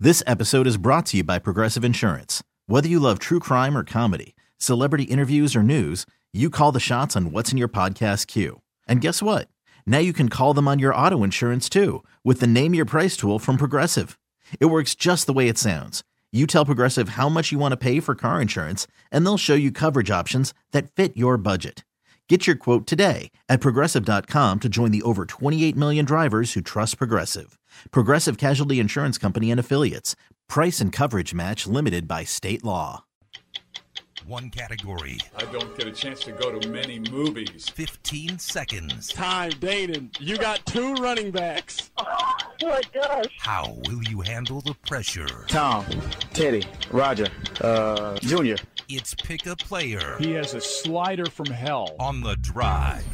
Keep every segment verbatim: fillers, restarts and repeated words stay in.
This episode is brought to you by Progressive Insurance. Whether you love true crime or comedy, celebrity interviews or news, you call the shots on what's in your podcast queue. And guess what? Now you can call them on your auto insurance too with the Name Your Price tool from Progressive. It works just the way it sounds. You tell Progressive how much you want to pay for car insurance, and they'll show you coverage options that fit your budget. Get your quote today at Progressive dot com to join the over twenty-eight million drivers who trust Progressive. Progressive Casualty Insurance Company and Affiliates. Price and coverage match limited by state law. One category. I don't get a chance to go to many movies. fifteen seconds. Time, Dayton. You got two running backs. Oh, my gosh. How will you handle the pressure? Tom, Teddy, Roger, uh, Junior. It's Pick a Player. He has a slider from hell. On the Drive.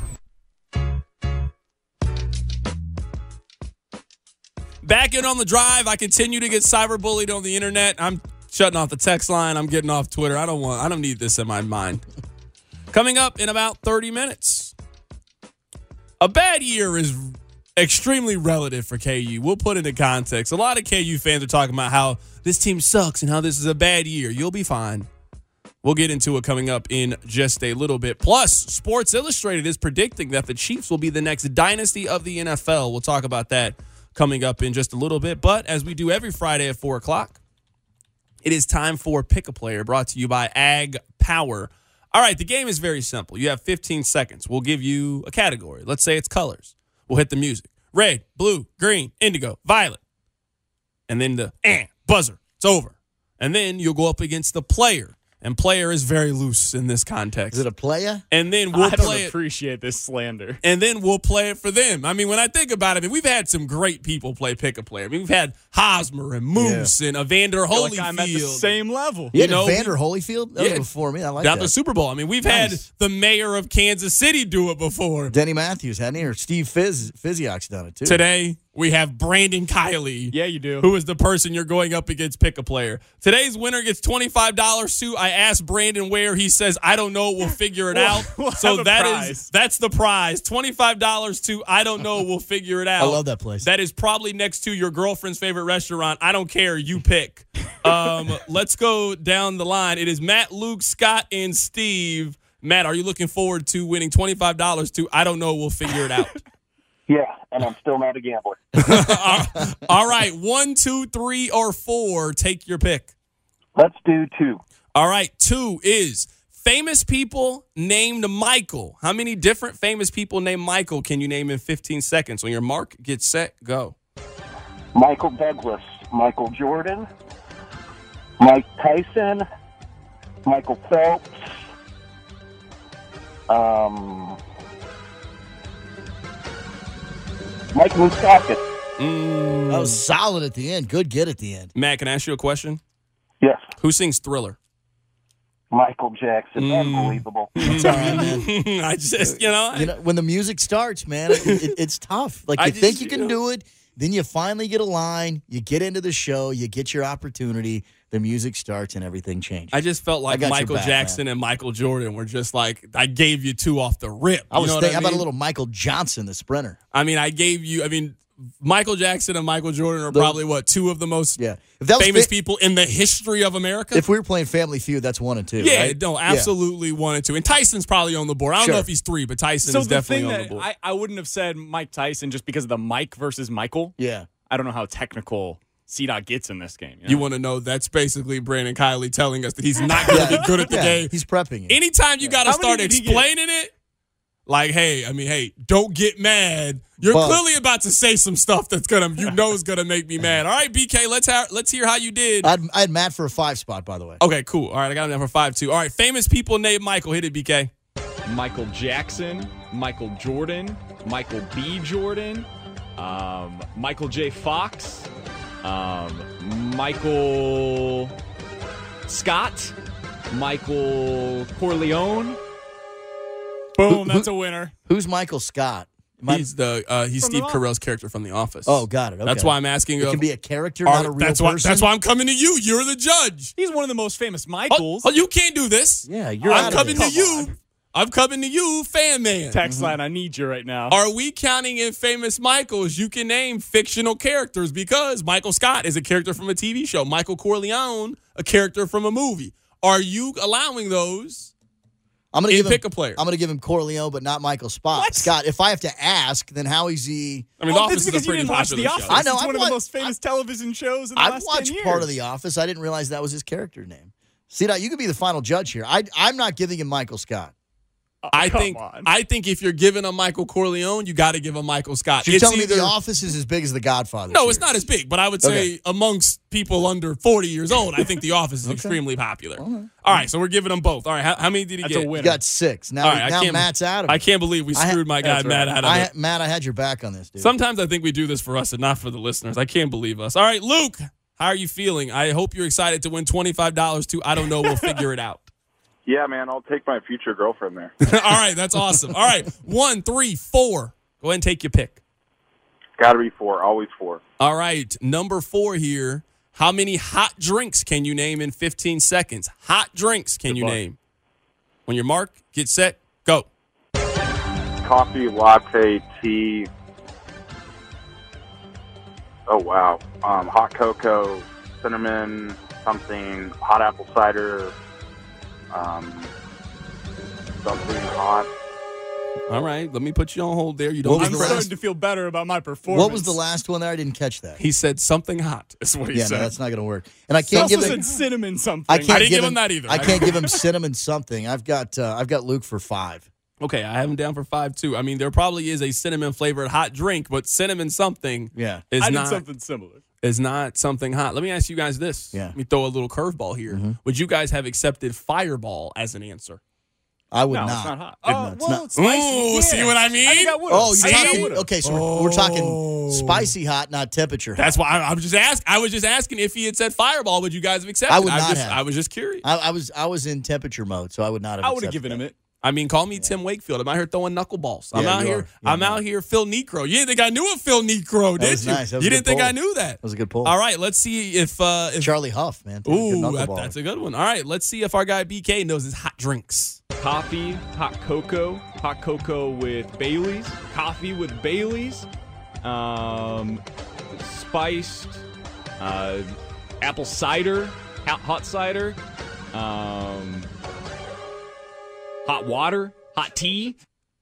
Back in On the Drive, I continue to get cyberbullied on the internet. I'm shutting off the text line. I'm getting off Twitter. I don't want. I don't need this in my mind. Coming up in about thirty minutes. A bad year is extremely relative for K U. We'll put it in context. A lot of K U fans are talking about how this team sucks and how this is a bad year. You'll be fine. We'll get into it coming up in just a little bit. Plus, Sports Illustrated is predicting that the Chiefs will be the next dynasty of the N F L. We'll talk about that coming up in just a little bit. But as we do every Friday at four o'clock, it is time for Pick a Player, brought to you by Ag Power. All right, the game is very simple. You have fifteen seconds. We'll give you a category. Let's say it's colors. We'll hit the music. Red, blue, green, indigo, violet. And then the eh, buzzer. It's over. And then you'll go up against the player. And player is very loose in this context. Is it a playa? And then we'll I don't play it. appreciate this slander. And then we'll play it for them. I mean, when I think about it, I mean, we've had some great people play Pick a Player. I mean, we've had Hosmer and Moose yeah. and Evander Holyfield. Like I'm at the same level. Yeah, you know, Evander Holyfield? That yeah, was before me. I like that. that. The Super Bowl. I mean, we've nice. had the mayor of Kansas City do it before. Denny Matthews, hadn't he? Or Steve Fizz, Fizziak's done it, too. Today, we have Brandon Kiley. Yeah, you do. Who is the person you're going up against Pick a Player. Today's winner gets twenty-five dollars too. I asked Brandon where. He says, I don't know. We'll figure it we'll, out. We'll so that prize. is that's the prize. twenty-five dollars to I don't know. We'll figure it out. I love that place. That is probably next to your girlfriend's favorite restaurant. I don't care. You pick. Um, let's go down the line. It is Matt, Luke, Scott, and Steve. Matt, are you looking forward to winning twenty-five dollars to I don't know. We'll figure it out? Yeah, and I'm still not a gambler. All right. One, two, three, or four. Take your pick. Let's do two. All right. Two is famous people named Michael. How many different famous people named Michael can you name in fifteen seconds? On your mark, get set, go. Michael Douglas, Michael Jordan, Mike Tyson, Michael Phelps, um... Mike Moustakis. Mm. That was solid at the end. Good get at the end. Matt, can I ask you a question? Yes. Who sings Thriller? Michael Jackson. Mm. Unbelievable. It's all right, man. I just, you know. You know, when the music starts, man, it, it, it's tough. Like, you I think just, you can you know. do it, then you finally get a line, you get into the show, you get your opportunity, the music starts, and everything changes. I just felt like Michael back, Jackson man. and Michael Jordan were just like, I gave you two off the rip. I was you know thinking, I mean? how about a little Michael Johnson, the sprinter? I mean, I gave you, I mean, Michael Jackson and Michael Jordan are The- probably, what, two of the most Yeah. If that was famous fa- people in the history of America? If we were playing Family Feud, that's one and two. Yeah, right? no, absolutely wanted to. And Tyson's probably on the board. I don't Sure. know if he's three, but Tyson So is the definitely thing on that the board. I, I wouldn't have said Mike Tyson just because of the Mike versus Michael. Yeah. I don't know how technical C DOT gets in this game. You, know? You want to know that's basically Brandon Kiley telling us that he's not going to be good at the Yeah, game. he's prepping you. Anytime you got to How many start did he get? explaining it, like, hey, I mean, hey, don't get mad. You're But- clearly about to say some stuff that's gonna, you know, is gonna make me mad. All right, B K, let's ha- let's hear how you did. I had, I had Matt for a five spot, by the way. Okay, cool. All right, I got him down for five two. All right, famous people named Michael. Hit it, B K. Michael Jackson, Michael Jordan, Michael B. Jordan, um, Michael J. Fox, um, Michael Scott, Michael Corleone. Boom, that's a winner. Who's Michael Scott? Am I- He's the uh, he's From Steve The Carell's character from The Office. oh, got it. Okay. That's why I'm asking. It uh, can be a character, are- not a real that's why, person. That's why I'm coming to you. You're the judge. He's one of the most famous Oh, Michaels. oh, you can't do this. Yeah, you're I'm out of coming this. to you. I'm coming to you, fan man. Text line, I need you right now. Are we counting in famous Michaels? You can name fictional characters because Michael Scott is a character from a T V show. Michael Corleone, a character from a movie. Are you allowing those I'm gonna in give him, pick a player? I'm going to give him Corleone, but not Michael Spot. What? Scott, if I have to ask, then how is he? I mean, The Oh, Office that's is a because you pretty didn't watch popular The show. Office. I know, It's I've one of wa- the most famous television shows in the I've last watched ten years. part of The Office. I didn't realize that was his character name. See, now you could be the final judge here. I, I'm not giving him Michael Scott. Oh, I come think on. I think if you're giving a Michael Corleone, you got to give a Michael Scott. So you're It's telling either- me The Office is as big as The Godfather? No, it's series? not as big, but I would say Okay. amongst people under forty years old, I think The Office is extremely popular. All right, so we're giving them both. All right, how, how many did he That's get? a You winner. got six. Now, All right, I now can't- Matt's out of it. I can't believe we I ha- screwed my guy That's Matt right. out of I, it. Matt, I had your back on this, dude. Sometimes I think we do this for us and not for the listeners. I can't believe us. All right, Luke, how are you feeling? I hope you're excited to win twenty-five dollars too. I don't know. We'll figure it out. Yeah, man, I'll take my future girlfriend there. All right, that's awesome. All right, one, three, four. Go ahead and take your pick. Got to be four, always four. All right, number four here. How many hot drinks can you name in fifteen seconds? Hot drinks can you luck. name? On your mark, get set, go. Coffee, latte, tea. Oh, wow. Um, hot cocoa, cinnamon, something, hot apple cider, um, something hot. All right, let me put you on hold there. You don't. What was I'm the get last- starting to feel better about my performance. What was the last one there? I didn't catch that. He said something hot. Is what he Yeah, said. no, that's not going to work. And I He can't also give said him. cinnamon something. I can't I didn't give give him him that either. I can't give him cinnamon something. I've got. Uh, I've got Luke for five. Okay, I have him down for five too. I mean, there probably is a cinnamon flavored hot drink, but cinnamon something Yeah. is I did not something similar. is not something hot. Let me ask you guys this. Yeah. Let me throw a little curveball here. Mm-hmm. Would you guys have accepted Fireball as an answer? I would No, not. it's not hot. No, Oh, it's well, not. it's spicy. Ooh, Yeah. see what I mean? I think I would've. Oh, you're See? talking. Okay, so we're, we're talking spicy hot, not temperature hot. That's why I, I was just asking. I was just asking if he had said Fireball, would you guys have accepted? I would not just, have. I was just curious. I, I was. I was in temperature mode, so I would not have. I would have accepted given him that. it. I mean, call me Tim Wakefield. I'm out here throwing knuckleballs. I'm Yeah, out you here. are. Yeah, I'm you out are. here. Phil Necro. You didn't think I knew a Phil Necro, That did was you? nice. That was you a didn't good think pull. I knew that. That was a good pull. All right, let's see if. Uh, if Charlie Huff, man. Good ooh, that- knuckleball. that's a good one. All right, let's see if our guy B K knows his hot drinks. Coffee, hot cocoa, hot cocoa with Bailey's, coffee with Bailey's, um, spiced, uh, apple cider, hot, hot cider, um, hot water, hot tea.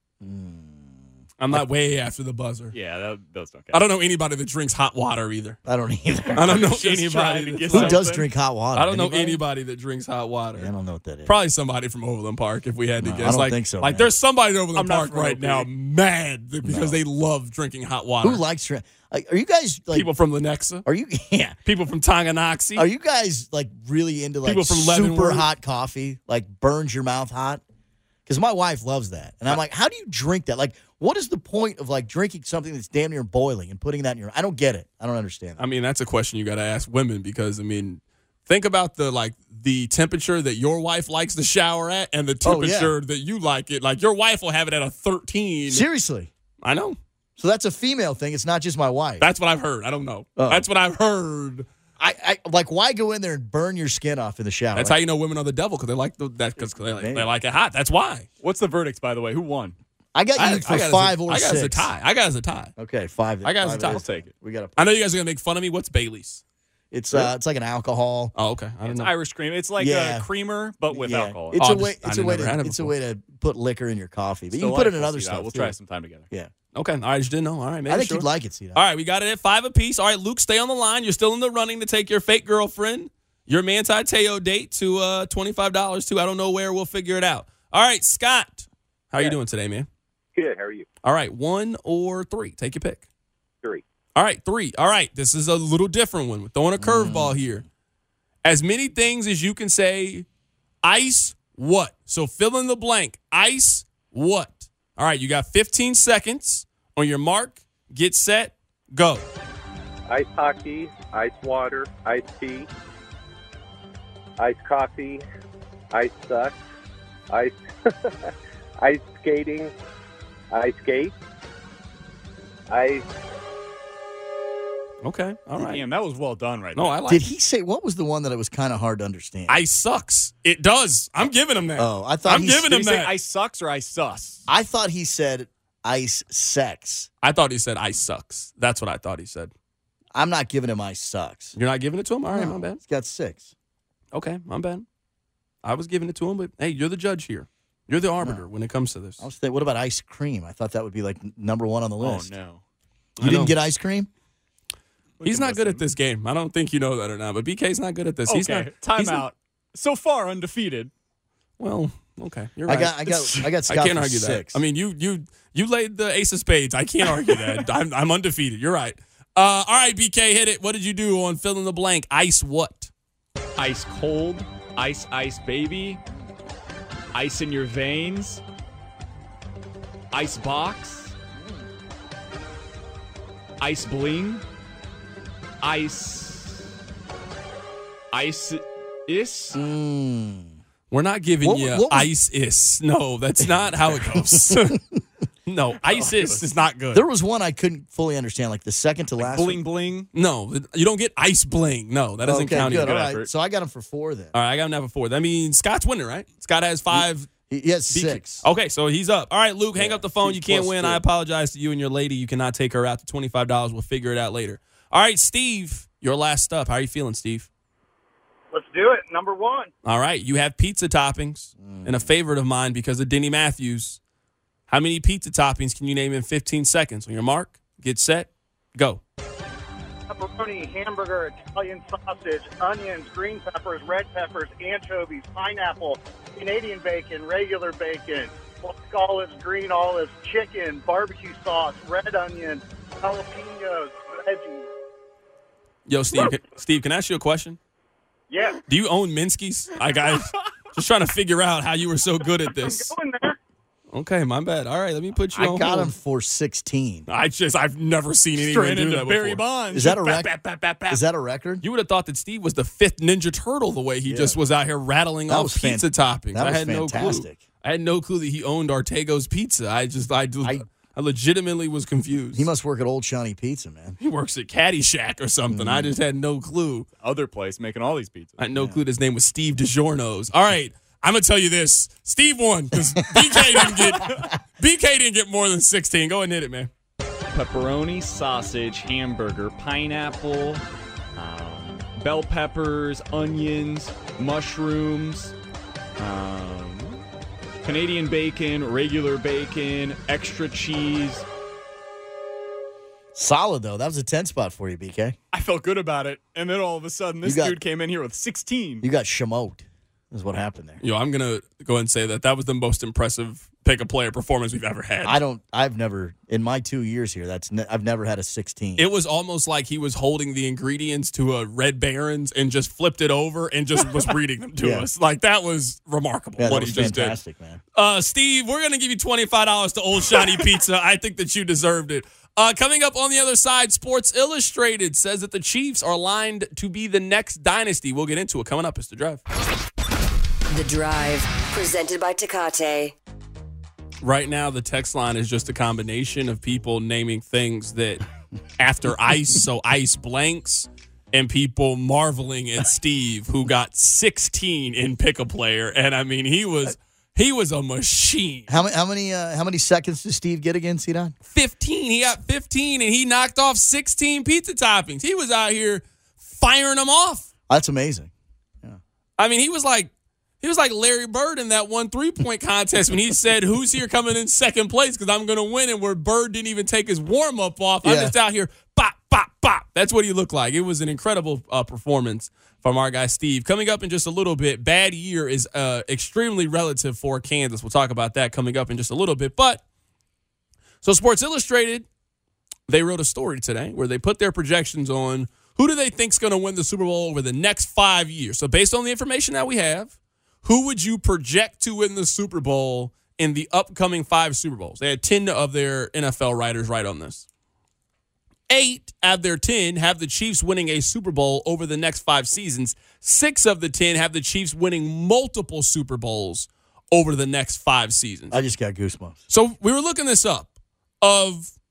I'm not way after the buzzer. Yeah, that, those don't count. I don't know anybody that drinks hot water either. I don't either. I don't know Just trying anybody. to that- get Who something. does drink hot water? I don't know Anybody? anybody that drinks hot water. I don't know what that is. Probably somebody from Overland Park, if we had to No, I guess. don't like, think so, Like, man. there's somebody at Overland I'm not Park from right O P. now mad because No. they love drinking hot water. Who likes drink? Like, are you guys like? People from Lenexa, Are you? Yeah. people from Tonganoxie. Are you guys like really into like People from super Leavenworth? hot coffee? Like burns your mouth hot? Because my wife loves that, and I'm like, how do you drink that? Like, what is the point of like drinking something that's damn near boiling and putting that in your? I don't get it. I don't understand that. I mean, that's a question you got to ask women because I mean, think about the like the temperature that your wife likes to shower at and the Oh, yeah. temperature that you like it. Like your wife will have it at a thirteen. Seriously. I know. So that's a female thing. It's not just my wife. That's what I've heard. I don't know. Oh. That's what I've heard. I, I like why go in there and burn your skin off in the shower? That's Like, how you know women are the devil because they like the, that because they, like, Maybe. they like it hot. That's why. What's the verdict, by the way? Who won? I got you I, for I got five us a, or I got six. us a tie. I got us a tie. Okay, five. I got us a five tie. it I'll is. take it. We got. I know you guys are gonna make fun of me. What's Bailey's? It's uh, it's like an alcohol. Oh, okay. I don't It's know. Irish cream. It's like Yeah. a creamer, but with Yeah. alcohol. It's Oh, a I way. just- I It's a didn't way never had to. it It's a before. way to put liquor in your coffee, but you Still can put it like in it. other See that. stuff We'll too. try sometime together. Yeah, Okay. All right. I just didn't know. All right. I Maybe think sure. you'd like it. See that? All right. We got it at five apiece. All right, Luke, stay on the line. You're still in the running to take your fake girlfriend, your Manti Te'o date to uh, twenty-five dollars too. I don't know where. We'll figure it out. All right, Scott. How are you doing today, man? Good, how are you? All right. One or three. Take your pick. Three. All right. Three. All right. This is a little different one. We're throwing a curveball here. As many things as you can say, ice what? So fill in the blank. Ice what? All right, you got fifteen seconds on your mark. Get set. Go. Ice hockey, ice water, ice tea, ice coffee, ice duck, ice ice skating, ice skate, ice Okay, all right. Damn, that was well done right No, there. I like Did it. he say what was the one that it was kind of hard to understand? Ice sucks. It does. I'm giving him that. Oh, I thought I'm he giving Did him he say that. ice sucks or ice sus? I thought he said ice sex. I thought he said ice sucks. That's what I thought he said. I'm not giving him ice sucks. You're not giving it to him? All right, No, my bad. He's got six. Okay, my bad. I was giving it to him, but hey, you're the judge here. You're the arbiter No. when it comes to this. I was thinking, what about ice cream? I thought that would be like n- number one on the Oh, list. no. You I know. didn't get ice cream? He's not good listen. at this game. I don't think you know that or not, but B K's not good at this. Okay, He's not. time he's not- out. So far, undefeated. Well, okay, you're I right. got, I got, I got. I Scott can't for argue six. that. I mean, you you you laid the ace of spades. I can't argue that. I'm, I'm undefeated. You're right. Uh, all right, B K, hit it. What did you do on fill in the blank? Ice what? Ice cold, ice ice baby, ice in your veins, ice box, ice bling, ice, ice is. Mm. We're not giving What- you what was- ice is. No, that's not how it goes. No, ice is is not good. There was one I couldn't fully understand, like the second to last. Bling one. bling. No, you don't get ice bling. No, that doesn't Okay, count good. either. All right, effort. so I got him for four then. All right, I got him now for four. That means Scott's winning, right? Scott has five. He, he has B K. six. Okay, so he's up. All right, Luke, hang Yeah, up the phone. two You can't plus win. two. I apologize to you and your lady. You cannot take her out to twenty-five dollars. We'll figure it out later. All right, Steve, your last up. How are you feeling, Steve? Let's do it. Number one. All right, you have pizza toppings and a favorite of mine because of Denny Matthews. How many pizza toppings can you name in fifteen seconds? On your mark, get set, go. Pepperoni, hamburger, Italian sausage, onions, green peppers, red peppers, anchovies, pineapple, Canadian bacon, regular bacon, black olives, green olives, chicken, barbecue sauce, red onion, jalapenos, veggies. Yo, Steve, can, Steve, can I ask you a question? Yeah. Do you own Minsky's? I got just trying to figure out how you were so good at this. I'm going there. Okay, my bad. All right, let me put you I on got hold. him for sixteen. I just, I've never seen anyone Straight do into that Barry before. Bonds. Is that a Bap, rec- bap, bap, bap, bap. Is that a record? You would have thought that Steve was the fifth Ninja Turtle the way he Yeah. just was out here rattling That off was fan- pizza toppings. that I was had no clue. fantastic. I had no clue that he owned Ortego's Pizza. I just, I, just, I, I- legitimately was confused. He must work at Old Shawnee Pizza, man. He works at Caddyshack or something. Mm-hmm. I just had no clue. Other place making all these pizzas. I had no clue that his name was Steve DiGiorno's. All right, I'm gonna tell you this: Steve won because B K didn't get B K didn't get more than sixteen. Go ahead and hit it, man. Pepperoni, sausage, hamburger, pineapple, um, bell peppers, onions, mushrooms, um, Canadian bacon, regular bacon, extra cheese. Solid though. That was a ten spot for you, B K. I felt good about it. And then all of a sudden, this You got- dude came in here with sixteen. You got shamote. Is what happened there. Yo, I'm gonna go ahead and say that that was the most impressive pick a player performance we've ever had. I don't. I've never in my two years here. That's. Ne- I've never had a sixteen. It was almost like he was holding the ingredients to a Red Baron's and just flipped it over and just was reading them to Yeah. us. Like that was remarkable. yeah, that what was he just fantastic, man. did. Uh, Steve, we're gonna give you twenty-five dollars to Old Shiny Pizza. I think that you deserved it. Uh, coming up on the other side, Sports Illustrated says that the Chiefs are lined to be the next dynasty. We'll get into it coming up. It's The Drive. The Drive, presented by Tecate. Right now, the text line is just a combination of people naming things that after ice, so ice blanks, and people marveling at Steve, who got sixteen in Pick a Player. And I mean, he was he was a machine. How many? How many? Uh, how many seconds does Steve get again, C-Don? fifteen. He got fifteen, and he knocked off sixteen pizza toppings. He was out here firing them off. That's amazing. I mean, he was like he was like Larry Bird in that one three-point contest when he said, "Who's here coming in second place? Because I'm going to win." And where Bird didn't even take his warm-up off. I'm Yeah. just out here, bop, bop, bop. That's what he looked like. It was an incredible uh, performance from our guy Steve. Coming up in just a little bit, bad year is uh, extremely relative for Kansas. We'll talk about that coming up in just a little bit. But so Sports Illustrated, they wrote a story today where they put their projections on who do they think is going to win the Super Bowl over the next five years. So based on the information that we have, who would you project to win the Super Bowl in the upcoming five Super Bowls? They had ten of their N F L writers write on this. Eight out of their ten have the Chiefs winning a Super Bowl over the next five seasons. Six of the ten have the Chiefs winning multiple Super Bowls over the next five seasons. I just got goosebumps. So we were looking this up of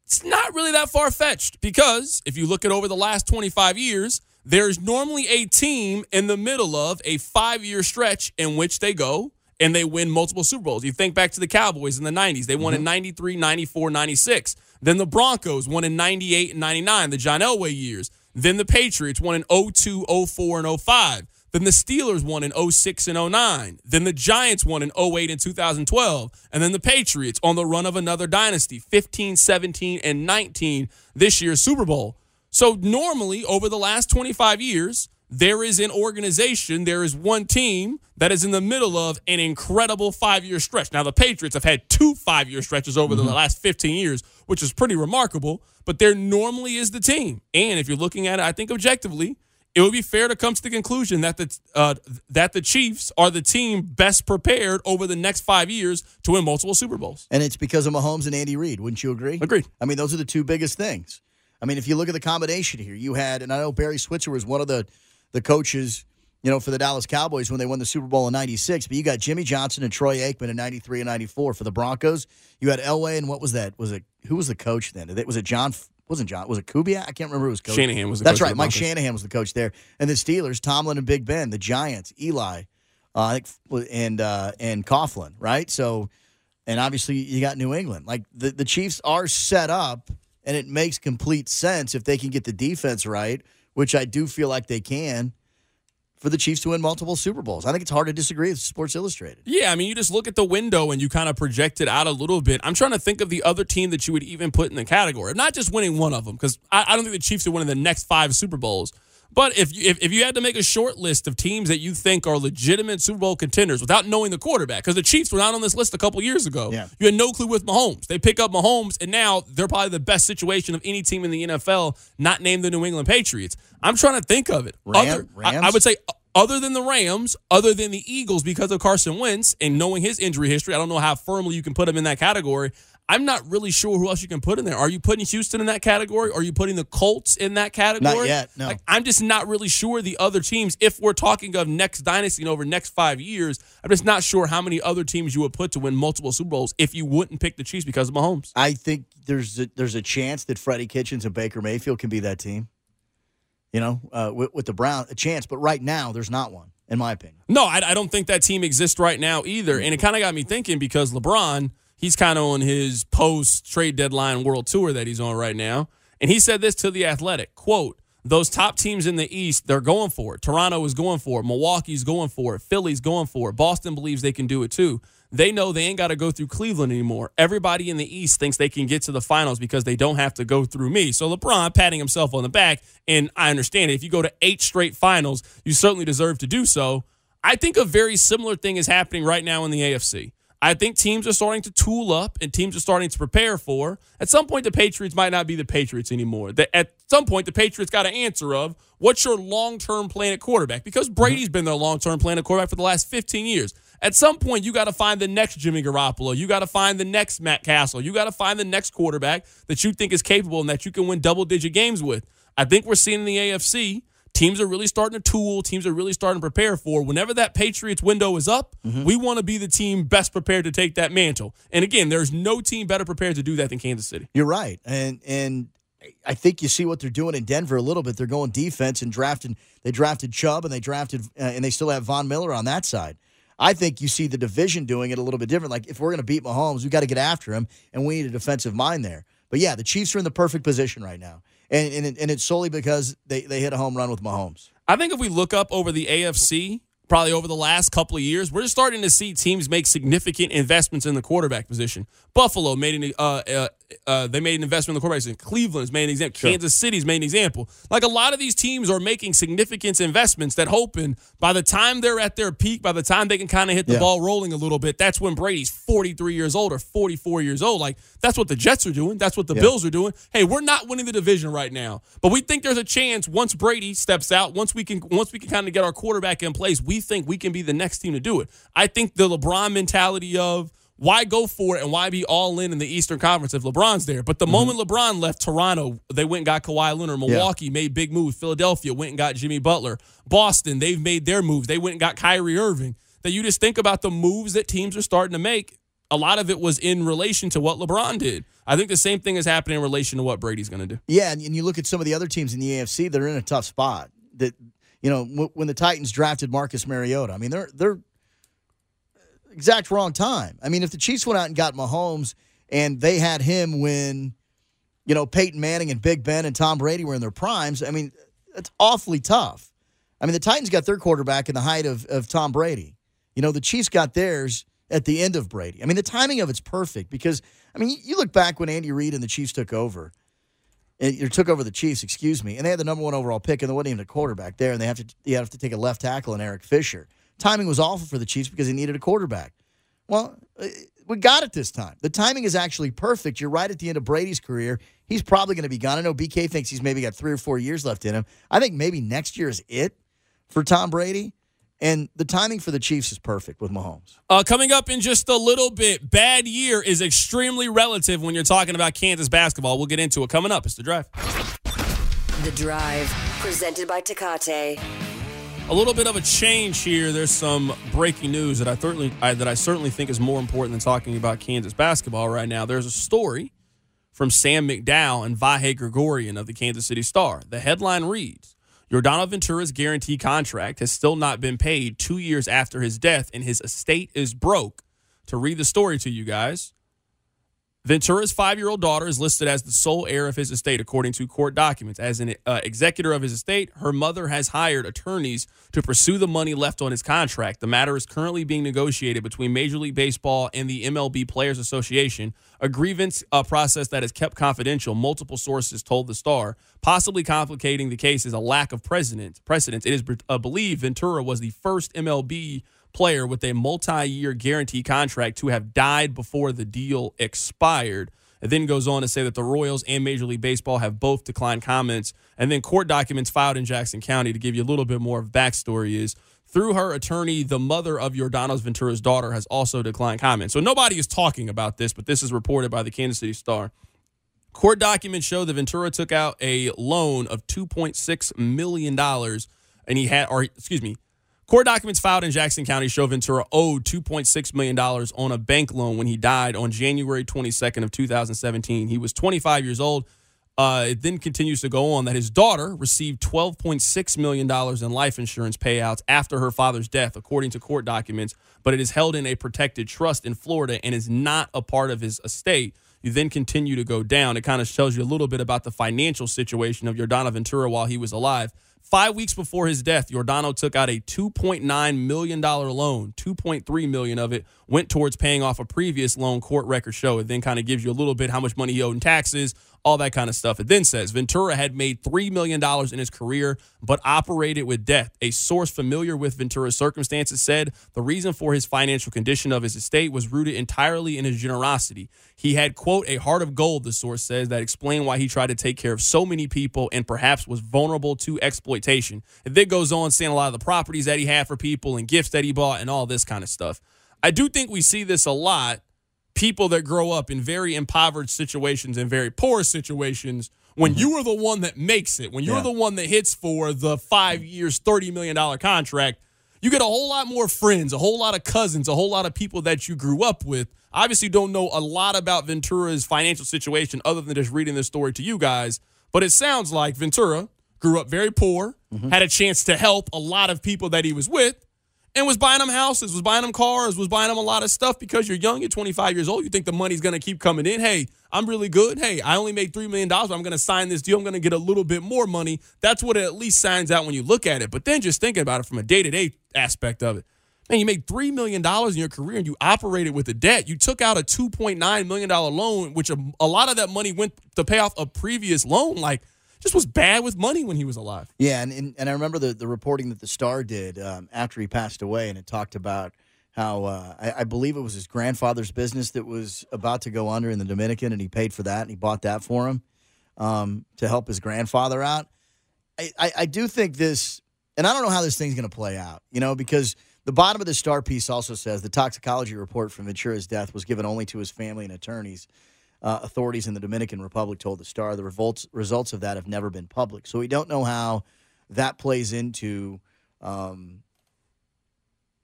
It's not really that far-fetched because if you look at over the last twenty-five years, there's normally a team in the middle of a five-year stretch in which they go and they win multiple Super Bowls. You think back to the Cowboys in the nineties. They won mm-hmm. in ninety-three, ninety-four, ninety-six. Then the Broncos won in ninety-eight and ninety-nine, the John Elway years. Then the Patriots won in oh two, oh four, and oh five. Then the Steelers won in oh six and oh nine. Then the Giants won in oh eight and two thousand twelve. And then the Patriots on the run of another dynasty, fifteen, seventeen, and nineteen, this year's Super Bowl. So normally, over the last twenty-five years, there is an organization, there is one team that is in the middle of an incredible five-year stretch. Now, the Patriots have had two five-year stretches over mm-hmm. the last fifteen years, which is pretty remarkable, but there normally is the team. And if you're looking at it, I think objectively, it would be fair to come to the conclusion that the uh, that the Chiefs are the team best prepared over the next five years to win multiple Super Bowls. And it's because of Mahomes and Andy Reid. Wouldn't you agree? Agreed. I mean, those are the two biggest things. I mean, if you look at the combination here, you had, and I know Barry Switzer was one of the, the coaches, you know, for the Dallas Cowboys when they won the Super Bowl in ninety-six, but you got Jimmy Johnson and Troy Aikman in ninety-three and ninety-four. For the Broncos, you had Elway, and what was that? Was it, who was the coach then? Was it John, wasn't John, was it Kubiak? I can't remember who was coach. Shanahan was the That's coach. right, of the Mike Broncos. Shanahan was the coach there. And the Steelers, Tomlin and Big Ben, the Giants, Eli, uh, I think, and, uh, and Coughlin, right? So, and obviously you got New England. Like, the, the Chiefs are set up, and it makes complete sense if they can get the defense right, which I do feel like they can, for the Chiefs to win multiple Super Bowls. I think it's hard to disagree with Sports Illustrated. Yeah, I mean, you just look at the window and you kind of project it out a little bit. I'm trying to think of the other team that you would even put in the category. Not just winning one of them, because I, I don't think the Chiefs are winning the next five Super Bowls. But if you, if, if you had to make a short list of teams that you think are legitimate Super Bowl contenders without knowing the quarterback, because the Chiefs were not on this list a couple years ago. Yeah. You had no clue with Mahomes. They pick up Mahomes, and now they're probably the best situation of any team in the N F L, not named the New England Patriots. I'm trying to think of it. Ram, other, Rams? I, I would say other than the Rams, other than the Eagles because of Carson Wentz and knowing his injury history, I don't know how firmly you can put him in that category. I'm not really sure who else you can put in there. Are you putting Houston in that category? Are you putting the Colts in that category? Not yet, no. Like, I'm just not really sure the other teams, if we're talking of next dynasty and over next five years, I'm just not sure how many other teams you would put to win multiple Super Bowls if you wouldn't pick the Chiefs because of Mahomes. I think there's a, there's a chance that Freddie Kitchens and Baker Mayfield can be that team, you know, uh, with, with the Browns, a chance. But right now, there's not one, in my opinion. No, I, I don't think that team exists right now either. And it kind of got me thinking because LeBron – he's kind of on his post-trade deadline world tour that he's on right now. And he said this to The Athletic, quote, those top teams in the East, they're going for it. Toronto is going for it. Milwaukee's going for it. Philly's going for it. Boston believes they can do it too. They know they ain't got to go through Cleveland anymore. Everybody in the East thinks they can get to the finals because they don't have to go through me. So LeBron patting himself on the back, and I understand it. If you go to eight straight finals, you certainly deserve to do so. I think a very similar thing is happening right now in the A F C. I think teams are starting to tool up and teams are starting to prepare for. At some point, the Patriots might not be the Patriots anymore. At some point, the Patriots got an answer of what's your long-term plan at quarterback? Because Brady's been their long-term plan at quarterback for the last fifteen years. At some point, you got to find the next Jimmy Garoppolo. You got to find the next Matt Castle. You got to find the next quarterback that you think is capable and that you can win double-digit games with. I think we're seeing in the A F C, teams are really starting to tool. Teams are really starting to prepare for whenever that Patriots window is up, mm-hmm. we want to be the team best prepared to take that mantle. And again, there's no team better prepared to do that than Kansas City. You're right. And and I think you see what they're doing in Denver a little bit. They're going defense and drafting. They drafted Chubb and they drafted uh, and they still have Von Miller on that side. I think you see the division doing it a little bit different. Like if we're going to beat Mahomes, we got to get after him, and we need a defensive mind there. But yeah, the Chiefs are in the perfect position right now. And and, it, and it's solely because they, they hit a home run with Mahomes. I think if we look up over the A F C, probably over the last couple of years, we're starting to see teams make significant investments in the quarterback position. Buffalo made an uh, uh, uh, they made an investment in the quarterback position. Cleveland's made an example. Sure. Kansas City's made an example. Like a lot of these teams are making significant investments that hoping by the time they're at their peak, by the time they can kind of hit the yeah. ball rolling a little bit, that's when Brady's forty-three years old or forty-four years old. Like that's what the Jets are doing. That's what the yeah. Bills are doing. Hey, we're not winning the division right now, but we think there's a chance once Brady steps out, once we can, once we can kind of get our quarterback in place, we think we can be the next team to do it. I think the LeBron mentality of why go for it and why be all in in the Eastern Conference if LeBron's there? But the mm-hmm. moment LeBron left Toronto, they went and got Kawhi Leonard. Milwaukee yeah. made big moves. Philadelphia went and got Jimmy Butler. Boston, they've made their moves. They went and got Kyrie Irving. That you just think about the moves that teams are starting to make. a lot of it was in relation to what LeBron did. I think the same thing is happening in relation to what Brady's going to do. Yeah, and, and you look at some of the other teams in the A F C, they're in a tough spot. That you know, w- when the Titans drafted Marcus Mariota, I mean, they're they're exact wrong time. I mean, if the Chiefs went out and got Mahomes and they had him when, you know, Peyton Manning and Big Ben and Tom Brady were in their primes, I mean, it's awfully tough. I mean, the Titans got their quarterback in the height of, of Tom Brady. You know, the Chiefs got theirs at the end of Brady. I mean, the timing of it's perfect because, I mean, you, you look back when Andy Reid and the Chiefs took over, or took over the Chiefs, excuse me, and they had the number one overall pick, and there wasn't even a quarterback there, and they have to you have to take a left tackle in Eric Fisher. Timing was awful for the Chiefs because they needed a quarterback. Well, we got it this time. The timing is actually perfect. You're right at the end of Brady's career. He's probably going to be gone. I know B K thinks he's maybe got three or four years left in him. I think maybe next year is it for Tom Brady. And the timing for the Chiefs is perfect with Mahomes. Uh, coming up in just a little bit, bad year is extremely relative when you're talking about Kansas basketball. We'll get into it coming up. It's The Drive. The Drive, presented by Tecate. A little bit of a change here. There's some breaking news that I certainly I, that I certainly think is more important than talking about Kansas basketball right now. There's a story from Sam McDowell and Vahe Gregorian of the Kansas City Star. The headline reads, Yordano Ventura's guarantee contract has still not been paid two years after his death, and his estate is broke. To read the story to you guys, Ventura's five-year-old daughter is listed as the sole heir of his estate, according to court documents. As an uh, executor of his estate, her mother has hired attorneys to pursue the money left on his contract. The matter is currently being negotiated between Major League Baseball and the M L B Players Association, a grievance uh, process that is kept confidential, multiple sources told the Star. Possibly complicating the case is a lack of precedent. Precedent. It is uh, believed Ventura was the first M L B player with a multi-year guarantee contract to have died before the deal expired. It then goes on to say that the Royals and Major League Baseball have both declined comments. And then court documents filed in Jackson County, to give you a little bit more of backstory, is through her attorney, the mother of Yordano Ventura's daughter has also declined comments. So nobody is talking about this, but this is reported by the Kansas City Star. Court documents show that Ventura took out a loan of two point six million dollars, and he had, or excuse me, court documents filed in Jackson County show Ventura owed two point six million dollars on a bank loan when he died on January twenty-second of two thousand seventeen. He was twenty-five years old. Uh, it then continues to go on that his daughter received twelve point six million dollars in life insurance payouts after her father's death, according to court documents, but it is held in a protected trust in Florida and is not a part of his estate. You then continue to go down. It kind of tells you a little bit about the financial situation of Yordano Ventura while he was alive. Five weeks before his death, Yordano took out a two point nine million dollars loan. two point three million dollars of it went towards paying off a previous loan, court records show. It then kind of gives you a little bit how much money he owed in taxes, all that kind of stuff. It then says Ventura had made three million dollars in his career, but operated with debt. A source familiar with Ventura's circumstances said the reason for his financial condition of his estate was rooted entirely in his generosity. He had, quote, a heart of gold, the source says, that explained why he tried to take care of so many people and perhaps was vulnerable to exploitation. It then goes on saying a lot of the properties that he had for people and gifts that he bought and all this kind of stuff. I do think we see this a lot. People that grow up in very impoverished situations and very poor situations, when mm-hmm. you are the one that makes it, when you're yeah. the one that hits for the five years, thirty million dollars contract, you get a whole lot more friends, a whole lot of cousins, a whole lot of people that you grew up with. Obviously don't know a lot about Ventura's financial situation other than just reading this story to you guys, but it sounds like Ventura grew up very poor, mm-hmm. had a chance to help a lot of people that he was with, and was buying them houses, was buying them cars, was buying them a lot of stuff because you're young, you're twenty-five years old, you think the money's going to keep coming in. Hey, I'm really good. Hey, I only made three million dollars, but I'm going to sign this deal. I'm going to get a little bit more money. That's what it at least signs out when you look at it. But then just thinking about it from a day-to-day aspect of it, man, you made three million dollars in your career and you operated with a debt. You took out a two point nine million dollars loan, which a, a lot of that money went to pay off a previous loan. Like, just was bad with money when he was alive. Yeah, and and, and I remember the, the reporting that the Star did um, after he passed away, and it talked about how uh, I, I believe it was his grandfather's business that was about to go under in the Dominican, and he paid for that, and he bought that for him um, to help his grandfather out. I, I, I do think this, and I don't know how this thing's going to play out, you know, because the bottom of the Star piece also says the toxicology report from Ventura's death was given only to his family and attorneys. Uh, authorities in the Dominican Republic told the Star the revolts, results of that have never been public. So we don't know how that plays into um,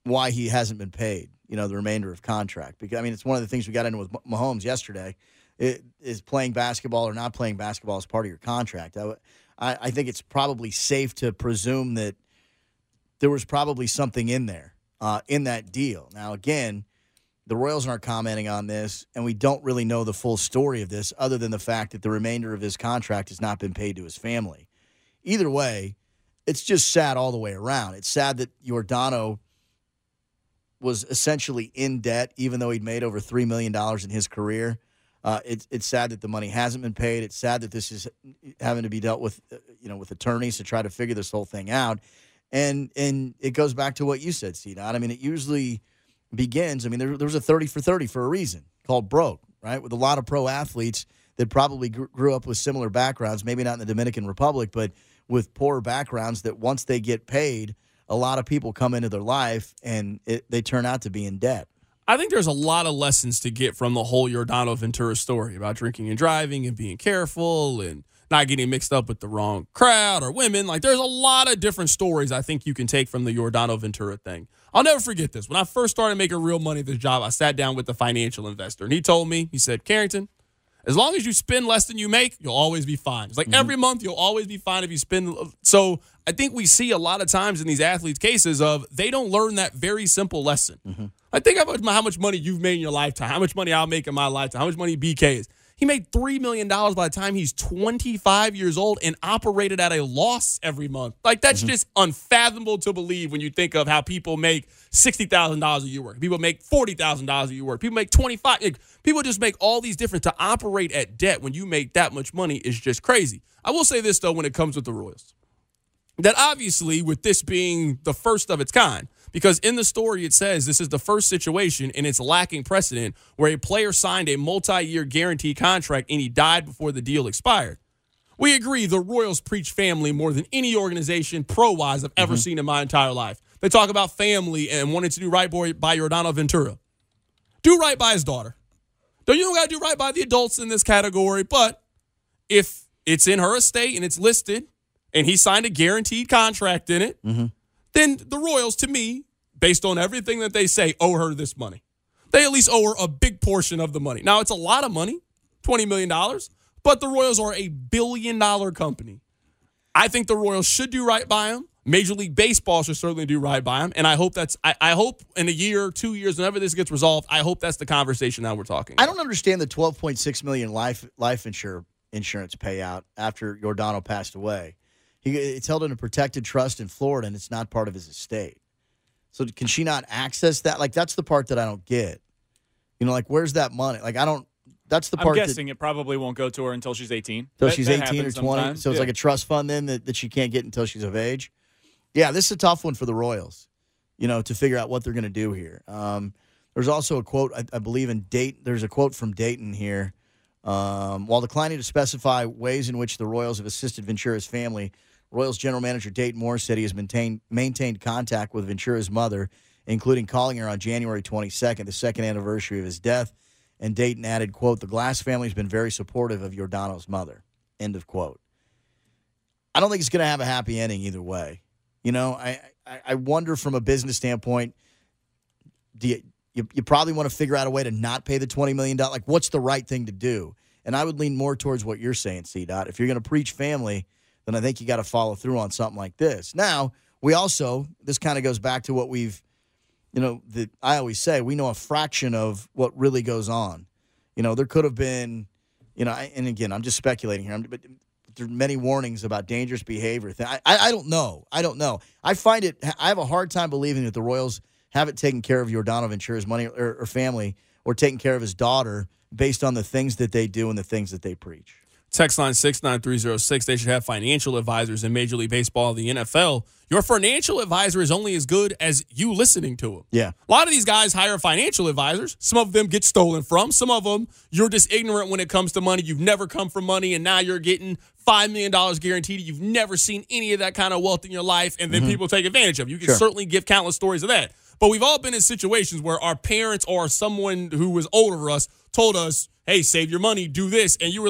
why he hasn't been paid, you know, the remainder of contract. Because I mean, it's one of the things we got into with Mahomes yesterday. It, is playing basketball or not playing basketball as part of your contract. I, I, I think it's probably safe to presume that there was probably something in there, uh, in that deal. Now, again, the Royals aren't commenting on this, and we don't really know the full story of this other than the fact that the remainder of his contract has not been paid to his family. Either way, it's just sad all the way around. It's sad that Giordano was essentially in debt, even though he'd made over three million dollars in his career. Uh, it's it's sad that the money hasn't been paid. It's sad that this is having to be dealt with, uh, you know, with attorneys to try to figure this whole thing out. And and it goes back to what you said, C-Dot. I mean, it usually begins. I mean, there, there was a thirty for thirty for a reason called broke, right? With a lot of pro athletes that probably gr- grew up with similar backgrounds, maybe not in the Dominican Republic, but with poor backgrounds that once they get paid, a lot of people come into their life and it, they turn out to be in debt. I think there's a lot of lessons to get from the whole Giordano Ventura story about drinking and driving and being careful and not getting mixed up with the wrong crowd or women. Like, there's a lot of different stories I think you can take from the Giordano Ventura thing. I'll never forget this. When I first started making real money at this job, I sat down with the financial investor, and he told me, he said, Carrington, as long as you spend less than you make, you'll always be fine. It's like mm-hmm. every month, you'll always be fine if you spend. So I think we see a lot of times in these athletes' cases of they don't learn that very simple lesson. Mm-hmm. I think about how much money you've made in your lifetime, how much money I'll make in my lifetime, how much money B K is. He made three million dollars by the time he's twenty-five years old and operated at a loss every month. Like, that's mm-hmm. just unfathomable to believe when you think of how people make sixty thousand dollars a year work. People make forty thousand dollars a year work. People make twenty-five thousand dollars. People just make all these different. To operate at debt when you make that much money is just crazy. I will say this, though, when it comes with the Royals, that obviously with this being the first of its kind, because in the story it says this is the first situation and it's lacking precedent where a player signed a multi-year guarantee contract and he died before the deal expired. We agree the Royals preach family more than any organization pro-wise I've ever mm-hmm. seen in my entire life. They talk about family and wanting to do right by Giordano Ventura. Do right by his daughter. You don't got to do right by the adults in this category, but if it's in her estate and it's listed and he signed a guaranteed contract in it, mm-hmm. then the Royals, to me, based on everything that they say, owe her this money. They at least owe her a big portion of the money. Now, it's a lot of money, twenty million dollars, but the Royals are a billion-dollar company. I think the Royals should do right by him. Major League Baseball should certainly do right by him, and I hope that's. I, I hope in a year, two years, whenever this gets resolved, I hope that's the conversation that we're talking about. I don't understand the twelve point six million dollars life life insure, insurance payout after Giordano passed away. He, it's held in a protected trust in Florida, and it's not part of his estate. So can she not access that? Like, that's the part that I don't get. You know, like, where's that money? Like, I don't. That's the part. I'm guessing that, it probably won't go to her until she's eighteen. Until that, she's that eighteen or twenty. Sometimes. So it's yeah. like a trust fund then that, that she can't get until she's of age. Yeah, this is a tough one for the Royals, you know, to figure out what they're going to do here. Um, there's also a quote, I, I believe, in Dayton. There's a quote from Dayton here. Um, while declining to specify ways in which the Royals have assisted Ventura's family, Royals general manager Dayton Moore said he has maintained maintained contact with Ventura's mother, including calling her on January twenty-second, the second anniversary of his death. And Dayton added, quote, "The Glass family has been very supportive of Giordano's mother," end of quote. I don't think it's going to have a happy ending either way. You know, I, I, I wonder from a business standpoint, do you, you, you probably want to figure out a way to not pay the twenty million dollars. Like, what's the right thing to do? And I would lean more towards what you're saying, C-Dot. If you're going to preach family, then I think you got to follow through on something like this. Now, we also, this kind of goes back to what we've, you know, the, I always say, we know a fraction of what really goes on. You know, there could have been, you know, and again, I'm just speculating here, but there are many warnings about dangerous behavior. I, I, I don't know. I don't know. I find it, I have a hard time believing that the Royals haven't taken care of Giordano Ventura's money or, or family or taken care of his daughter based on the things that they do and the things that they preach. Text line six nine three zero six. They should have financial advisors in Major League Baseball, the N F L. Your financial advisor is only as good as you listening to him. Yeah. A lot of these guys hire financial advisors. Some of them get stolen from. Some of them, you're just ignorant when it comes to money. You've never come from money, and now you're getting five million dollars guaranteed. You've never seen any of that kind of wealth in your life, and then mm-hmm. people take advantage of you. You can sure. certainly give countless stories of that. But we've all been in situations where our parents or someone who was older than us told us, hey, save your money, do this. And you were like,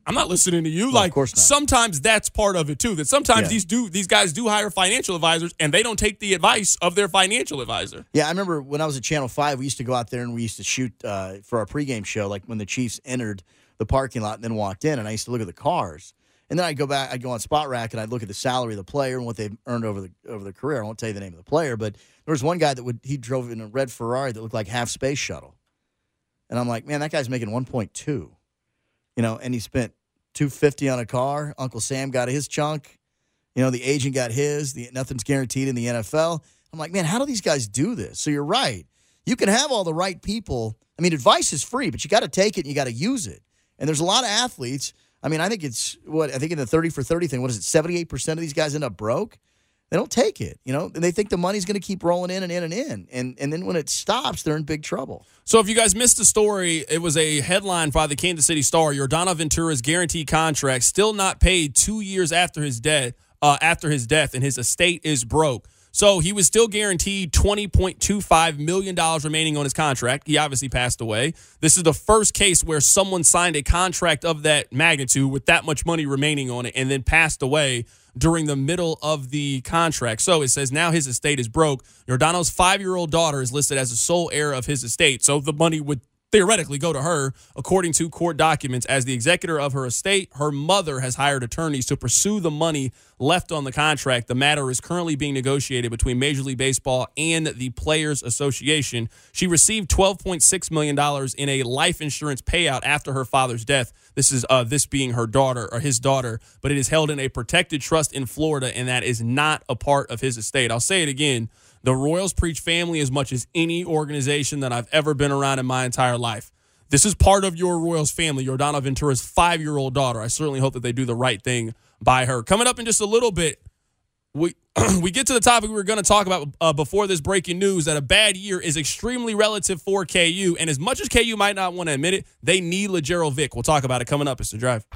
I'm not listening to you. Like, of course not. Sometimes that's part of it too. That sometimes Yeah. these do these guys do hire financial advisors and they don't take the advice of their financial advisor. Yeah, I remember when I was at Channel five, we used to go out there and we used to shoot uh, for our pregame show, like when the Chiefs entered the parking lot and then walked in, and I used to look at the cars. And then I'd go back, I'd go on Spot Rack, and I'd look at the salary of the player and what they've earned over the over the career. I won't tell you the name of the player, but there was one guy that would he drove in a red Ferrari that looked like half space shuttle. And I'm like, man, that guy's making one point two. You know, and he spent two hundred fifty dollars on a car. Uncle Sam got his chunk. You know, the agent got his. The, nothing's guaranteed in the N F L. I'm like, man, how do these guys do this? So you're right. You can have all the right people. I mean, advice is free, but you got to take it and you got to use it. And there's a lot of athletes. I mean, I think it's what I think in the thirty for thirty thing, what is it? seventy-eight percent of these guys end up broke. They don't take it, you know, and they think the money's going to keep rolling in and in and in. And and then when it stops, they're in big trouble. So if you guys missed the story, it was a headline by the Kansas City Star. Yordano Ventura's guaranteed contract still not paid two years after his death, uh, after his death, and his estate is broke. So he was still guaranteed twenty point two five million dollars remaining on his contract. He obviously passed away. This is the first case where someone signed a contract of that magnitude with that much money remaining on it and then passed away during the middle of the contract. So it says now his estate is broke. Yordano's five-year-old daughter is listed as the sole heir of his estate. So the money would theoretically go to her, according to court documents. As the executor of her estate, her mother has hired attorneys to pursue the money left on the contract. The matter is currently being negotiated between Major League Baseball and the Players Association. She received twelve point six million dollars in a life insurance payout after her father's death. This is uh, this being her daughter or his daughter, but it is held in a protected trust in Florida, and that is not a part of his estate. I'll say it again. The Royals preach family as much as any organization that I've ever been around in my entire life. This is part of your Royals family, Yordano Ventura's five-year-old daughter. I certainly hope that they do the right thing by her. Coming up in just a little bit, we we get to the topic we were going to talk about uh, before this breaking news, that a bad year is extremely relative for K U. And as much as K U might not want to admit it, they need LeGerald Vick. We'll talk about it coming up. It's The Drive.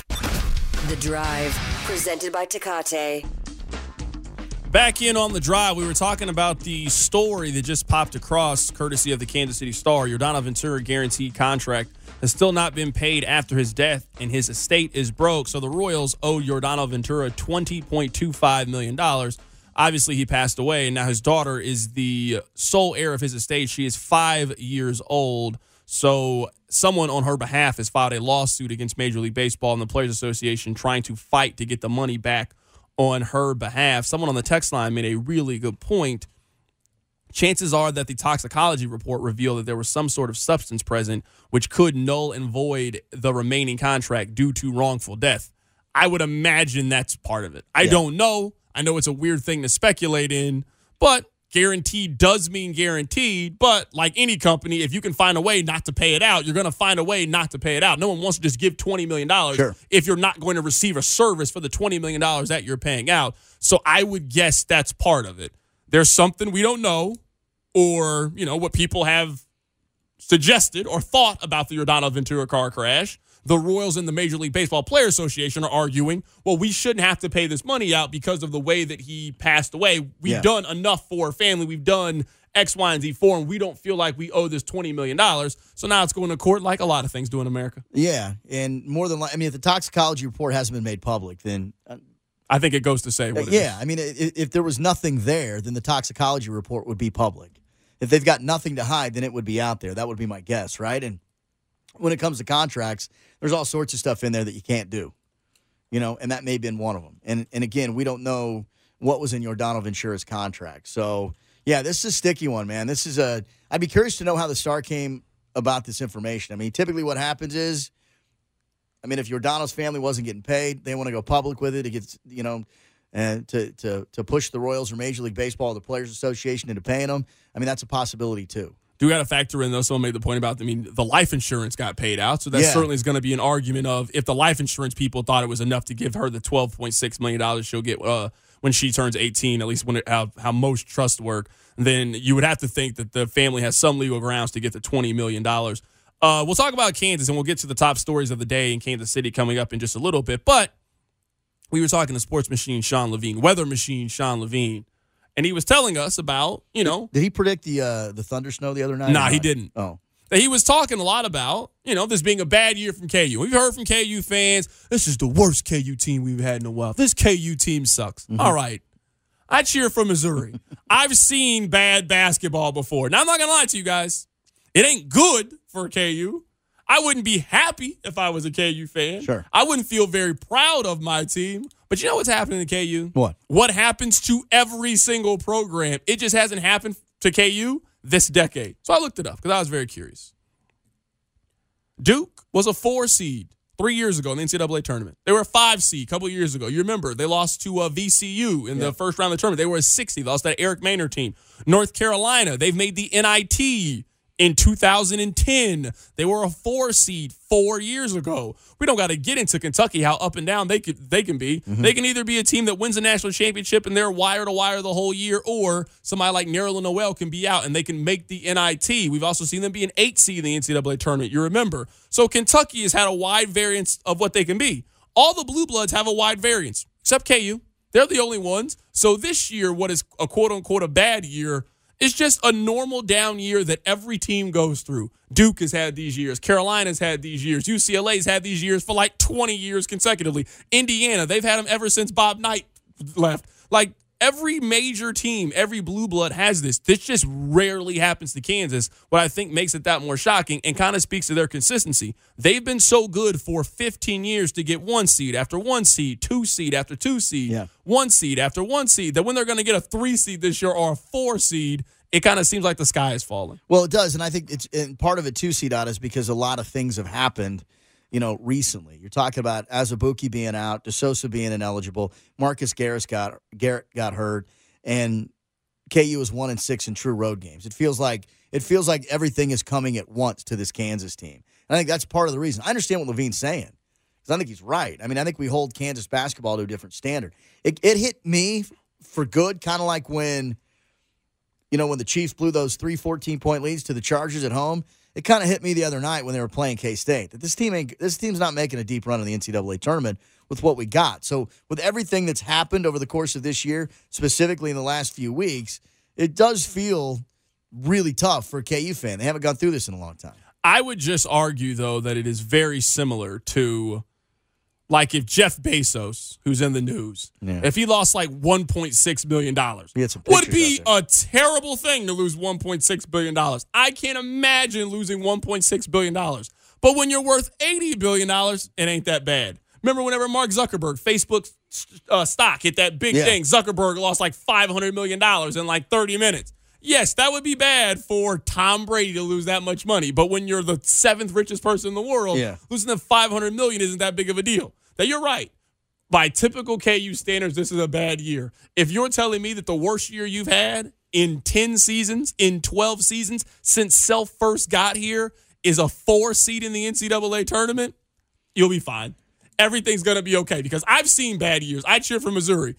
The Drive, presented by Tecate. Back in on The Drive, we were talking about the story that just popped across, courtesy of the Kansas City Star. Yordano Ventura guaranteed contract has still not been paid after his death, and his estate is broke. So the Royals owe Yordano Ventura twenty point two five million dollars. Obviously, he passed away, and now his daughter is the sole heir of his estate. She is five years old. So someone on her behalf has filed a lawsuit against Major League Baseball and the Players Association trying to fight to get the money back on her behalf. Someone on the text line made a really good point. Chances are that the toxicology report revealed that there was some sort of substance present which could null and void the remaining contract due to wrongful death. I would imagine that's part of it. I Yeah. don't know. I know it's a weird thing to speculate in, but guaranteed does mean guaranteed. But like any company, if you can find a way not to pay it out, you're going to find a way not to pay it out. No one wants to just give twenty million dollars Sure. if you're not going to receive a service for the twenty million dollars that you're paying out. So I would guess that's part of it. There's something we don't know, or, you know, what people have suggested or thought about the Yordano Ventura car crash. The Royals and the Major League Baseball Players Association are arguing, well, we shouldn't have to pay this money out because of the way that he passed away. We've Yeah. done enough for our family. We've done X, Y, and Z for him. We don't feel like we owe this twenty million dollars. So now it's going to court like a lot of things do in America. Yeah, and more than like, I mean, if the toxicology report hasn't been made public, then uh, I think it goes to say what it yeah, is. I mean, if, if there was nothing there, then the toxicology report would be public. If they've got nothing to hide, then it would be out there. That would be my guess, right? And when it comes to contracts, there's all sorts of stuff in there that you can't do, you know, and that may have been one of them. And and again, we don't know what was in Yordano Ventura's contract. So, yeah, this is a sticky one, man. This is a – I'd be curious to know how the Star came about this information. I mean, typically what happens is, I mean, if Yordano's family wasn't getting paid, they want to go public with it. It gets, you know, and to, to, to push the Royals or Major League Baseball or the Players Association into paying them. I mean, that's a possibility too. Do got to factor in, though, someone made the point about, I mean, the life insurance got paid out. So that Yeah. certainly is going to be an argument of if the life insurance people thought it was enough to give her the twelve point six million dollars she'll get uh, when she turns eighteen, at least when it, how, how most trusts work, then you would have to think that the family has some legal grounds to get the twenty million dollars. Uh, we'll talk about Kansas, and we'll get to the top stories of the day in Kansas City coming up in just a little bit. But we were talking to sports machine Sean Levine, weather machine Sean Levine, and he was telling us about, you know. Did he predict the uh, the thunder snow the other night? Nah, or he not? didn't. Oh. that he was talking a lot about, you know, this being a bad year from K U. We've heard from K U fans, this is the worst K U team we've had in a while. This K U team sucks. Mm-hmm. All right. I cheer for Missouri. I've seen bad basketball before. Now, I'm not going to lie to you guys. It ain't good for K U. I wouldn't be happy if I was a K U fan. Sure. I wouldn't feel very proud of my team. But you know what's happening to K U? What? What happens to every single program? It just hasn't happened to K U this decade. So I looked it up because I was very curious. Duke was a four seed three years ago in the N C double A tournament. They were a five seed a couple years ago. You remember, they lost to uh, V C U in yeah. the first round of the tournament. They were a six seed. They lost that Eric Maynard team. North Carolina, they've made the N I T in two thousand ten. They were a four seed four years ago. We don't got to get into Kentucky, how up and down they could they can be. Mm-hmm. They can either be a team that wins a national championship and they're wire to wire the whole year, or somebody like Nerlens Noel can be out and they can make the N I T. We've also seen them be an eight seed in the N C double A tournament, you remember. So Kentucky has had a wide variance of what they can be. All the Blue Bloods have a wide variance, except K U. They're the only ones. So this year, what is a quote-unquote a bad year, it's just a normal down year that every team goes through. Duke has had these years. Carolina's had these years. U C L A's had these years for like twenty years consecutively. Indiana, they've had them ever since Bob Knight left. Like, every major team, every blue blood has this. This just rarely happens to Kansas, what I think makes it that more shocking and kind of speaks to their consistency. They've been so good for fifteen years to get one seed after one seed, two seed after two seed, yeah. one seed after one seed, that when they're going to get a three seed this year or a four seed, it kind of seems like the sky is falling. Well, it does, and I think it's and part of it too, C-Dot, is because a lot of things have happened, you know, recently. You're talking about Azubuike being out, DeSosa being ineligible, Marcus Garrett got Garrett got hurt, and K U is one and six in true road games. It feels like it feels like everything is coming at once to this Kansas team. And I think that's part of the reason. I understand what Levine's saying, because I think he's right. I mean, I think we hold Kansas basketball to a different standard. It, it hit me for good, kind of like when. You know, when the Chiefs blew those three fourteen-point leads to the Chargers at home, it kind of hit me the other night when they were playing K-State. That this team ain't, this team's not making a deep run in the N C double A tournament with what we got. So with everything that's happened over the course of this year, specifically in the last few weeks, it does feel really tough for a K U fan. They haven't gone through this in a long time. I would just argue, though, that it is very similar to, like, if Jeff Bezos, who's in the news, yeah. if he lost like one point six billion dollars, would be a terrible thing to lose one point six billion dollars. I can't imagine losing one point six billion dollars. But when you're worth eighty billion dollars, it ain't that bad. Remember whenever Mark Zuckerberg, Facebook uh, stock hit that big yeah. thing, Zuckerberg lost like five hundred million dollars in like thirty minutes. Yes, that would be bad for Tom Brady to lose that much money. But when you're the seventh richest person in the world, yeah. losing the five hundred million dollars isn't that big of a deal. Now, you're right. By typical K U standards, this is a bad year. If you're telling me that the worst year you've had in ten seasons, in twelve seasons, since Self first got here, is a four seed in the N C double A tournament, you'll be fine. Everything's going to be okay, because I've seen bad years. I cheer for Missouri.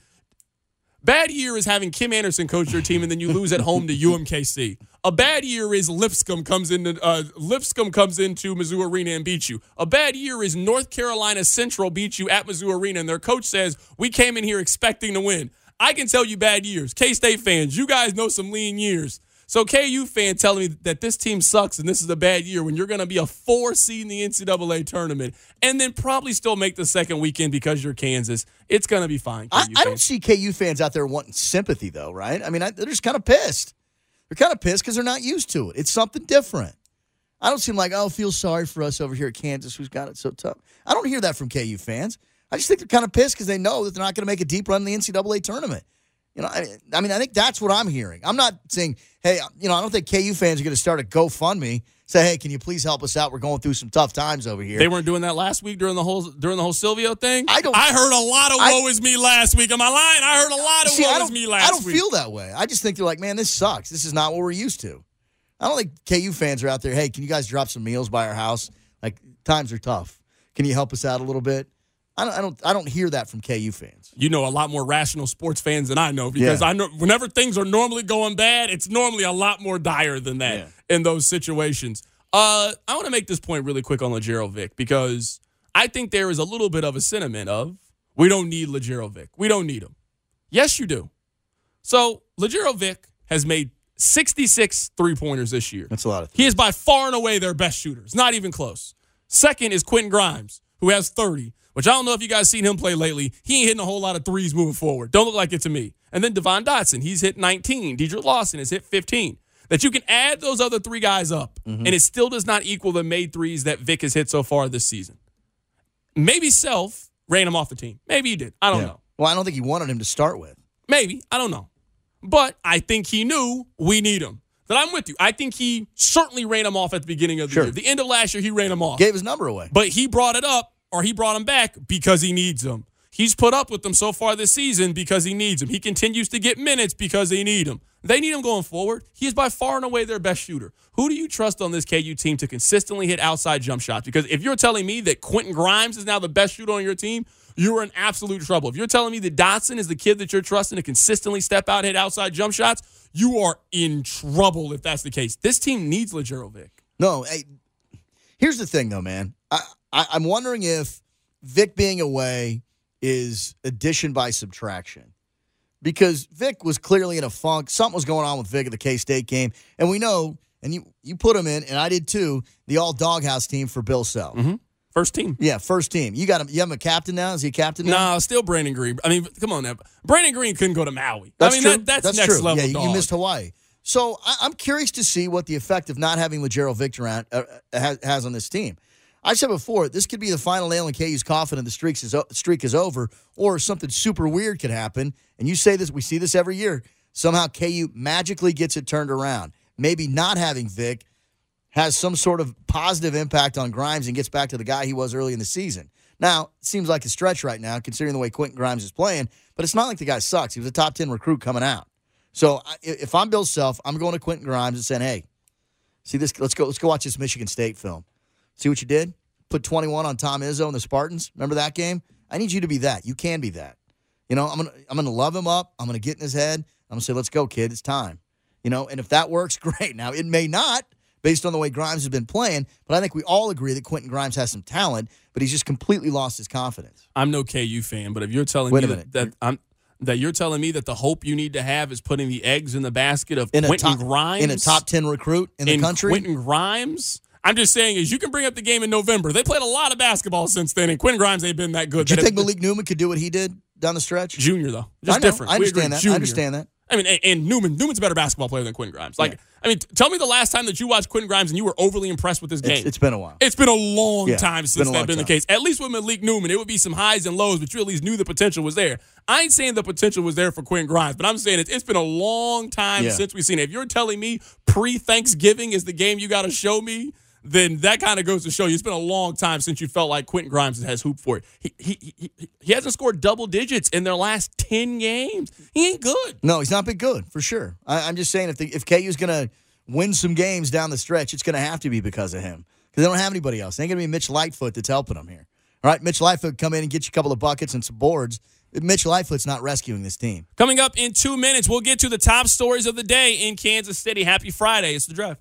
Bad year is having Kim Anderson coach your team and then you lose at home to U M K C. A bad year is Lipscomb comes into uh, Lipscomb comes into Mizzou Arena and beats you. A bad year is North Carolina Central beats you at Mizzou Arena and their coach says, we came in here expecting to win. I can tell you bad years. K-State fans, you guys know some lean years. So K U fan telling me that this team sucks and this is a bad year when you're going to be a four seed in the N C double A tournament and then probably still make the second weekend because you're Kansas, it's going to be fine. I, I don't see K U fans out there wanting sympathy, though, right? I mean, I, they're just kind of pissed. They're kind of pissed because they're not used to it. It's something different. I don't seem like, oh, feel sorry for us over here at Kansas who's got it so tough. I don't hear that from K U fans. I just think they're kind of pissed because they know that they're not going to make a deep run in the N C double A tournament. You know, I, I mean, I think that's what I'm hearing. I'm not saying, hey, you know, I don't think K U fans are going to start a GoFundMe. Say, hey, can you please help us out? We're going through some tough times over here. They weren't doing that last week during the whole during the whole Silvio thing. I don't. I heard a lot of I, woe is me last week. Am I lying? I heard a lot of see, woe is me last week. I don't week. feel that way. I just think they're like, man, this sucks. This is not what we're used to. I don't think K U fans are out there. Hey, can you guys drop some meals by our house? Like, times are tough. Can you help us out a little bit? I don't, I don't, I don't hear that from K U fans. You know a lot more rational sports fans than I know, because yeah. I know whenever things are normally going bad, it's normally a lot more dire than that yeah. in those situations. Uh, I want to make this point really quick on Lagerald Vick, because I think there is a little bit of a sentiment of we don't need Lagerald Vick. We don't need him. Yes, you do. So Lagerald Vick has made sixty-six three-pointers this year. That's a lot of threes. He is by far and away their best shooter. It's not even close. Second is Quentin Grimes, who has thirty, which I don't know if you guys seen him play lately. He ain't hitting a whole lot of threes moving forward. Don't look like it to me. And then Devon Dotson, he's hit nineteen. Deidre Lawson has hit fifteen. That you can add those other three guys up, mm-hmm. and it still does not equal the made threes that Vic has hit so far this season. Maybe Self ran him off the team. Maybe he did. I don't yeah. know. Well, I don't think he wanted him to start with. Maybe. I don't know. But I think he knew we need him. But I'm with you. I think he certainly ran him off at the beginning of the sure. year. The end of last year, he ran him off. Gave his number away. But he brought it up, or he brought him back because he needs him. He's put up with them so far this season because he needs him. He continues to get minutes because they need him. They need him going forward. He is by far and away their best shooter. Who do you trust on this K U team to consistently hit outside jump shots? Because if you're telling me that Quentin Grimes is now the best shooter on your team, you're in absolute trouble. If you're telling me that Dotson is the kid that you're trusting to consistently step out and hit outside jump shots, you are in trouble if that's the case. This team needs Lagerald Vic. No, hey, here's the thing, though, man. I, I, I'm wondering if Vic being away is addition by subtraction. Because Vic was clearly in a funk. Something was going on with Vic at the K-State game. And we know, and you, you put him in, and I did too, the all-doghouse team for Bill Self. Mm-hmm. First team. Yeah, first team. You got him. You have him a captain now? Is he a captain now? No, still Brandon Green. I mean, come on now. Brandon Green couldn't go to Maui. That's I mean, true. That, that's, that's next true. level Yeah, dog. you missed Hawaii. So I, I'm curious to see what the effect of not having Lagerald Vic around uh, has, has on this team. I said before, this could be the final nail in K U's coffin and the streak is, streak is over, or something super weird could happen. And you say this, we see this every year. Somehow K U magically gets it turned around. Maybe not having Vic has some sort of positive impact on Grimes and gets back to the guy he was early in the season. Now, it seems like a stretch right now, considering the way Quentin Grimes is playing, but it's not like the guy sucks. He was a top ten recruit coming out. So if I'm Bill Self, I'm going to Quentin Grimes and saying, hey, see this, let's go, let's go watch this Michigan State film. See what you did? Put twenty-one on Tom Izzo and the Spartans. Remember that game? I need you to be that. You can be that. You know, I'm gonna I'm gonna love him up. I'm gonna get in his head. I'm gonna say, let's go, kid. It's time. You know, and if that works, great. Now it may not, based on the way Grimes has been playing, but I think we all agree that Quentin Grimes has some talent, but he's just completely lost his confidence. I'm no K U fan, but if you're telling Wait me a minute. that, that I'm that you're telling me that the hope you need to have is putting the eggs in the basket of In a Quentin top- Grimes in a top ten recruit in the and country? Quentin Grimes. I'm just saying is you can bring up the game in November. They played a lot of basketball since then, and Quentin Grimes ain't been that good. Do you That think it- Malik Newman could do what he did down the stretch? Junior, though. Just I know. different. I We agree. understand that. Junior. I understand that. I mean, and, and Newman, Newman's a better basketball player than Quentin Grimes. Like, Yeah. I mean, t- tell me the last time that you watched Quentin Grimes and you were overly impressed with this game. It's, it's been a while. It's been a long Yeah, time it's since been a that's long been the time. case. At least with Malik Newman, it would be some highs and lows, but you at least knew the potential was there. I ain't saying the potential was there for Quentin Grimes, but I'm saying it's, it's been a long time Yeah. since we've seen it. If you're telling me pre-Thanksgiving is the game you got to show me, then that kind of goes to show you it's been a long time since you felt like Quentin Grimes has hooped for it. He, he, he, he hasn't scored double digits in their last ten games. He ain't good. No, he's not been good, for sure. I, I'm just saying if the, if K U's going to win some games down the stretch, it's going to have to be because of him. Because they don't have anybody else. It ain't going to be Mitch Lightfoot that's helping them here. All right, Mitch Lightfoot come in and get you a couple of buckets and some boards. Mitch Lightfoot's not rescuing this team. Coming up in two minutes, we'll get to the top stories of the day in Kansas City. Happy Friday. It's The Drive.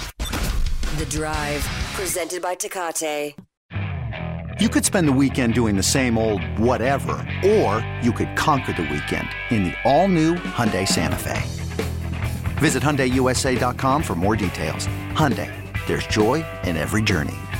The Drive, presented by Tecate. You could spend the weekend doing the same old whatever, or you could conquer the weekend in the all-new Hyundai Santa Fe. Visit Hyundai U S A dot com for more details. Hyundai, there's joy in every journey.